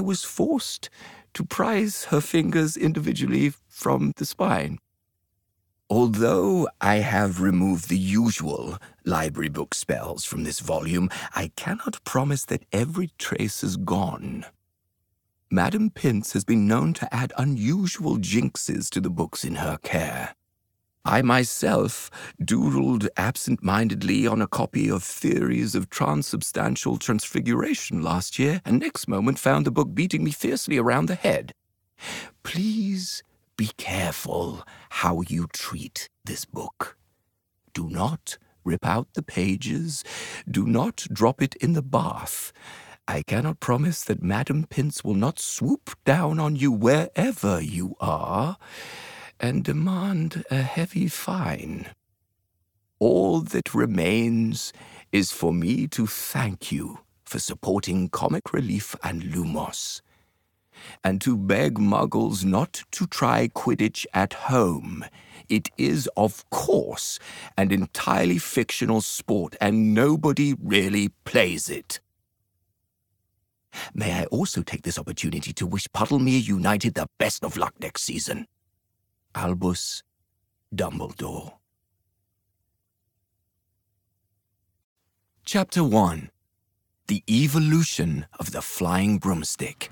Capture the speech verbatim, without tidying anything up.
was forced to prise her fingers individually from the spine. Although I have removed the usual library book spells from this volume, I cannot promise that every trace is gone. Madam Pince has been known to add unusual jinxes to the books in her care. I myself doodled absent-mindedly on a copy of Theories of Transubstantial Transfiguration last year, and next moment found the book beating me fiercely around the head. Please be careful how you treat this book. Do not rip out the pages. Do not drop it in the bath. I cannot promise that Madam Pince will not swoop down on you wherever you are and demand a heavy fine. All that remains is for me to thank you for supporting Comic Relief and Lumos, and to beg muggles not to try Quidditch at home. It is, of course, an entirely fictional sport, and nobody really plays it. May I also take this opportunity to wish Puddlemere United the best of luck next season. Albus Dumbledore. Chapter one. The Evolution of the Flying Broomstick.